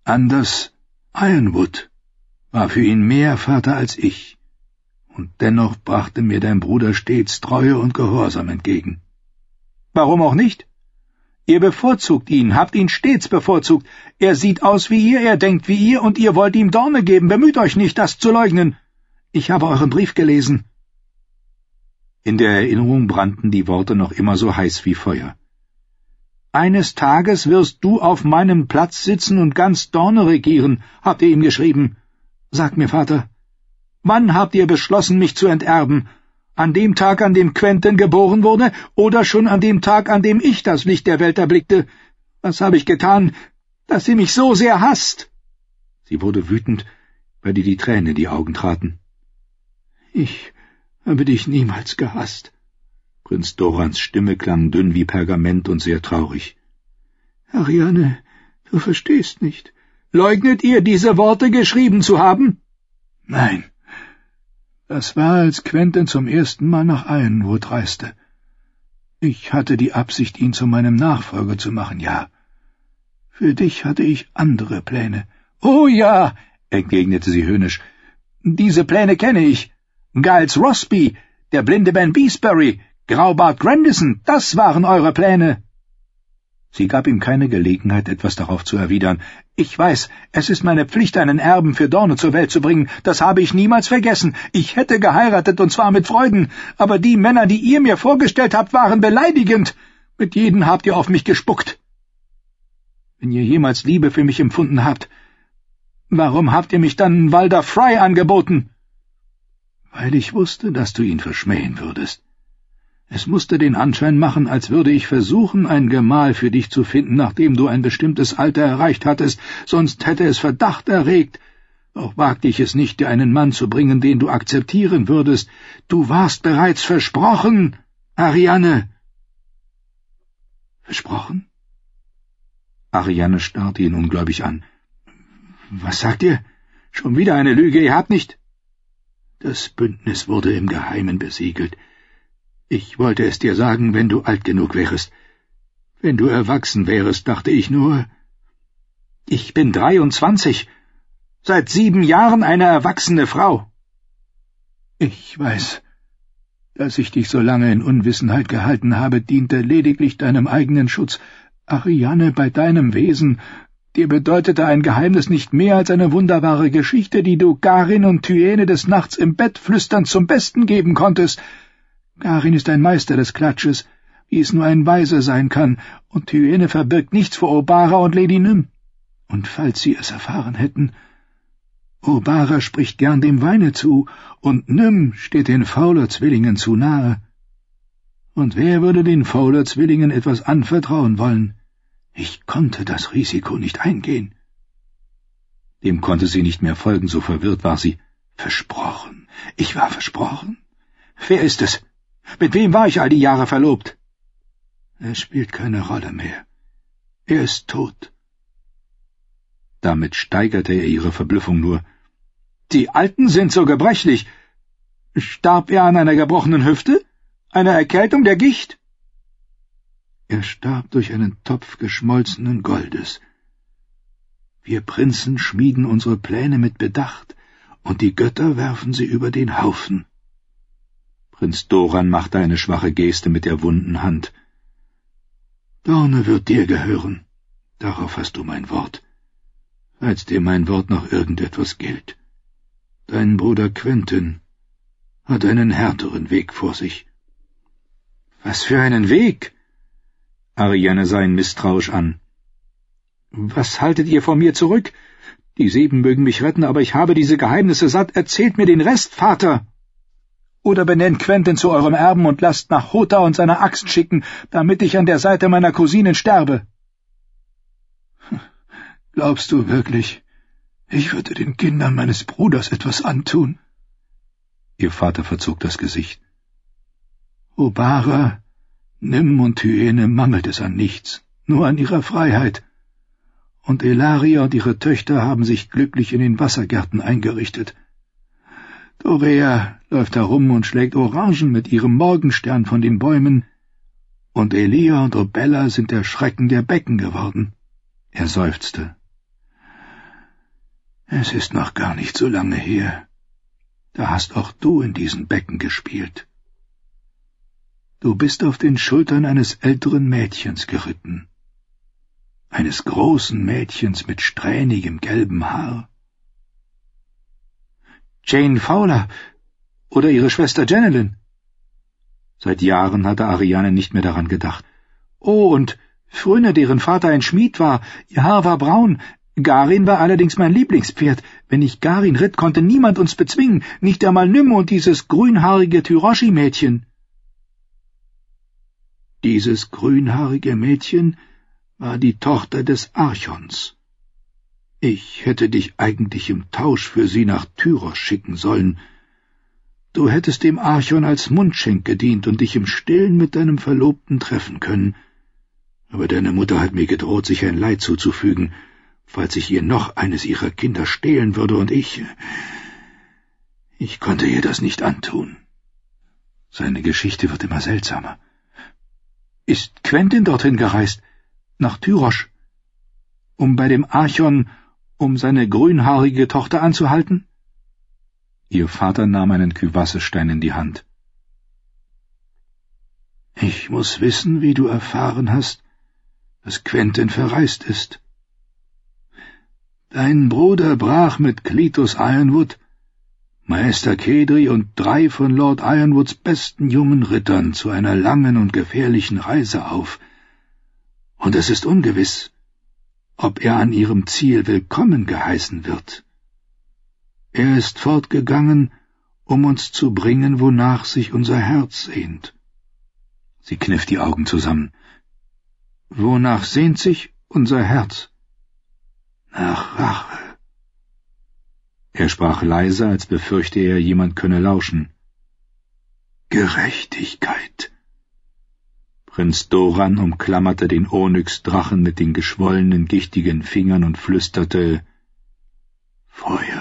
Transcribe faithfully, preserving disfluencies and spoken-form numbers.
Anders Ironwood war für ihn mehr Vater als ich, und dennoch brachte mir dein Bruder stets Treue und Gehorsam entgegen. Warum auch nicht? Ihr bevorzugt ihn, habt ihn stets bevorzugt. Er sieht aus wie ihr, er denkt wie ihr, und ihr wollt ihm Dorne geben. Bemüht euch nicht, das zu leugnen. Ich habe euren Brief gelesen. In der Erinnerung brannten die Worte noch immer so heiß wie Feuer. »Eines Tages wirst du auf meinem Platz sitzen und ganz Dorne regieren«, habt ihr ihm geschrieben. Sagt mir, Vater, wann habt ihr beschlossen, mich zu enterben? An dem Tag, an dem Quentin geboren wurde, oder schon an dem Tag, an dem ich das Licht der Welt erblickte? Was habe ich getan, dass ihr mich so sehr hasst?« Sie wurde wütend, weil ihr die Tränen in die Augen traten. »Ich habe dich niemals gehasst.« Prinz Dorans Stimme klang dünn wie Pergament und sehr traurig. »Arianne, du verstehst nicht. Leugnet ihr, diese Worte geschrieben zu haben?« »Nein. Das war, als Quentin zum ersten Mal nach Ironwood reiste. Ich hatte die Absicht, ihn zu meinem Nachfolger zu machen, ja. Für dich hatte ich andere Pläne.« »Oh ja«, entgegnete sie höhnisch, »diese Pläne kenne ich. Giles Rosby, der blinde Ben Beesbury, Graubart Grandison, das waren eure Pläne.« Sie gab ihm keine Gelegenheit, etwas darauf zu erwidern. »Ich weiß, es ist meine Pflicht, einen Erben für Dorne zur Welt zu bringen. Das habe ich niemals vergessen. Ich hätte geheiratet, und zwar mit Freuden. Aber die Männer, die ihr mir vorgestellt habt, waren beleidigend. Mit jedem habt ihr auf mich gespuckt. Wenn ihr jemals Liebe für mich empfunden habt, warum habt ihr mich dann Walder Frey angeboten?« »Weil ich wusste, dass du ihn verschmähen würdest. Es musste den Anschein machen, als würde ich versuchen, ein Gemahl für dich zu finden, nachdem du ein bestimmtes Alter erreicht hattest, sonst hätte es Verdacht erregt. Doch wagte ich es nicht, dir einen Mann zu bringen, den du akzeptieren würdest. Du warst bereits versprochen, Arianne.« »Versprochen?« Arianne starrte ihn ungläubig an. »Was sagt ihr? Schon wieder eine Lüge, ihr habt nicht...« »Das Bündnis wurde im Geheimen besiegelt. Ich wollte es dir sagen, wenn du alt genug wärest. Wenn du erwachsen wärest, dachte ich nur...« »Ich bin dreiundzwanzig. Seit sieben Jahren eine erwachsene Frau.« »Ich weiß. Dass ich dich so lange in Unwissenheit gehalten habe, diente lediglich deinem eigenen Schutz. Arianne, bei deinem Wesen, dir bedeutete ein Geheimnis nicht mehr als eine wunderbare Geschichte, die du Garin und Thyene des Nachts im Bett flüsternd zum Besten geben konntest. Garin ist ein Meister des Klatsches, wie es nur ein Weise sein kann, und Thyene verbirgt nichts vor Obara und Lady Nym. Und falls sie es erfahren hätten, Obara spricht gern dem Weine zu, und Nym steht den Fowler-Zwillingen zu nahe. Und wer würde den Fowler-Zwillingen etwas anvertrauen wollen? Ich konnte das Risiko nicht eingehen.« Dem konnte sie nicht mehr folgen, so verwirrt war sie. »Versprochen. Ich war versprochen. Wer ist es? Mit wem war ich all die Jahre verlobt?« »Es spielt keine Rolle mehr. Er ist tot.« Damit steigerte er ihre Verblüffung nur. »Die Alten sind so gebrechlich. Starb er an einer gebrochenen Hüfte? Einer Erkältung, der Gicht?« »Er starb durch einen Topf geschmolzenen Goldes. Wir Prinzen schmieden unsere Pläne mit Bedacht, und die Götter werfen sie über den Haufen.« Prinz Doran machte eine schwache Geste mit der wunden Hand. »Dorne wird dir gehören. Darauf hast du mein Wort. Falls dir mein Wort noch irgendetwas gilt. Dein Bruder Quentin hat einen härteren Weg vor sich.« »Was für einen Weg?« Arianne sah ihn misstrauisch an. »Was haltet ihr vor mir zurück? Die Sieben mögen mich retten, aber ich habe diese Geheimnisse satt. Erzählt mir den Rest, Vater! Oder benennt Quentin zu eurem Erben und lasst nach Hota und seiner Axt schicken, damit ich an der Seite meiner Cousinen sterbe.« »Glaubst du wirklich, ich würde den Kindern meines Bruders etwas antun?« Ihr Vater verzog das Gesicht. »Obara, Nym und Thyene mangelt es an nichts, nur an ihrer Freiheit. Und Elaria und ihre Töchter haben sich glücklich in den Wassergärten eingerichtet. Dorea läuft herum und schlägt Orangen mit ihrem Morgenstern von den Bäumen, und Elia und Obella sind der Schrecken der Becken geworden.« Er seufzte. Es ist noch gar nicht so lange her. Da hast auch du in diesen Becken gespielt. Du bist auf den Schultern eines älteren Mädchens geritten. Eines großen Mädchens mit strähnigem gelbem Haar. Jane Fowler oder ihre Schwester Jenelyn. Seit Jahren hatte Ariane nicht mehr daran gedacht. Oh, und Frünne, deren Vater ein Schmied war, ihr Haar war braun. Garin war allerdings mein Lieblingspferd. Wenn ich Garin ritt, konnte niemand uns bezwingen, nicht einmal Nymme und dieses grünhaarige Tyroshi-Mädchen. Dieses grünhaarige Mädchen war die Tochter des Archons. Ich hätte dich eigentlich im Tausch für sie nach Tyros schicken sollen. Du hättest dem Archon als Mundschenk gedient und dich im Stillen mit deinem Verlobten treffen können. Aber deine Mutter hat mir gedroht, sich ein Leid zuzufügen, falls ich ihr noch eines ihrer Kinder stehlen würde, und ich... Ich konnte ihr das nicht antun. Seine Geschichte wird immer seltsamer. Ist Quentin dorthin gereist, nach Tyrosch, um bei dem Archon, um seine grünhaarige Tochter anzuhalten? Ihr Vater nahm einen Kyvassestein in die Hand. Ich muss wissen, wie du erfahren hast, dass Quentin verreist ist. Dein Bruder brach mit Cletus Ironwood, Meister Kedri und drei von Lord Ironwoods besten jungen Rittern zu einer langen und gefährlichen Reise auf, und es ist ungewiss, ob er an ihrem Ziel willkommen geheißen wird. Er ist fortgegangen, um uns zu bringen, wonach sich unser Herz sehnt. Sie kniff die Augen zusammen. Wonach sehnt sich unser Herz? Nach Rache. Er sprach leise, als befürchte er, jemand könne lauschen. Gerechtigkeit. Prinz Doran umklammerte den Onyx-Drachen mit den geschwollenen, gichtigen Fingern und flüsterte: Feuer.